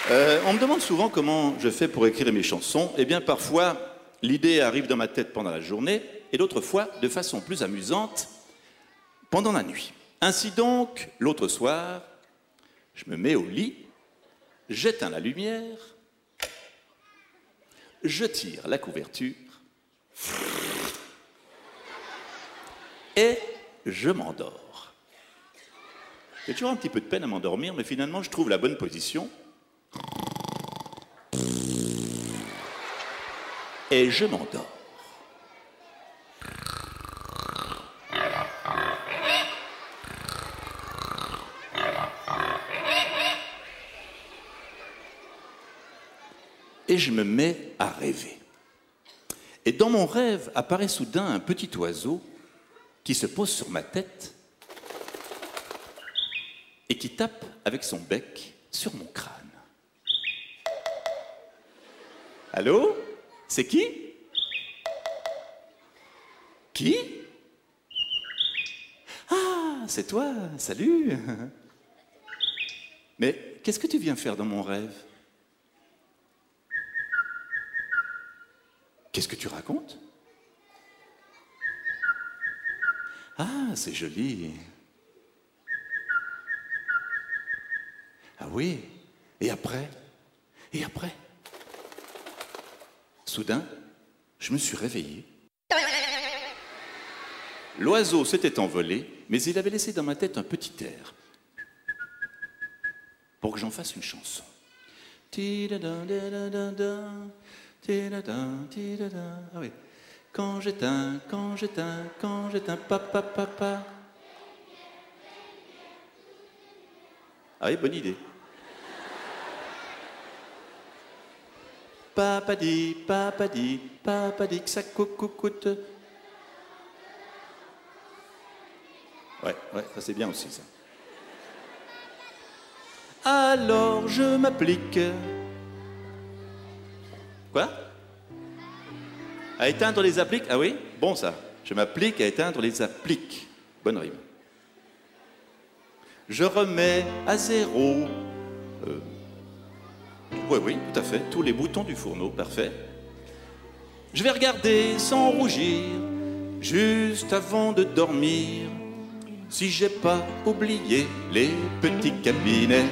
On me demande souvent comment je fais pour écrire mes chansons. Eh bien, parfois, l'idée arrive dans ma tête pendant la journée, et d'autres fois, de façon plus amusante, pendant la nuit. Ainsi donc, l'autre soir, je me mets au lit, j'éteins la lumière, je tire la couverture, et je m'endors. J'ai toujours un petit peu de peine à m'endormir, mais finalement, je trouve la bonne position. Et je m'endors. Et je me mets à rêver. Et dans mon rêve apparaît soudain un petit oiseau qui se pose sur ma tête et qui tape avec son bec sur mon crâne. Allô? C'est qui? Qui? Ah, c'est toi, salut. Mais qu'est-ce que tu viens faire dans mon rêve? Qu'est-ce que tu racontes? Ah, c'est joli. Ah oui, et après? Et après? Soudain, je me suis réveillé. L'oiseau s'était envolé, mais il avait laissé dans ma tête un petit air pour que j'en fasse une chanson. Ah oui. Quand j'éteins, papa, papa. Ah oui, bonne idée. Papa dit que ça coûte. Ouais, ça c'est bien aussi ça. Alors je m'applique. Quoi? À éteindre les appliques? Ah oui? Bon ça. Je m'applique à éteindre les appliques. Bonne rime. Je remets à zéro. Oui, tout à fait. Tous les boutons du fourneau, parfait. Je vais regarder sans rougir, juste avant de dormir, si j'ai pas oublié les petits cabinets.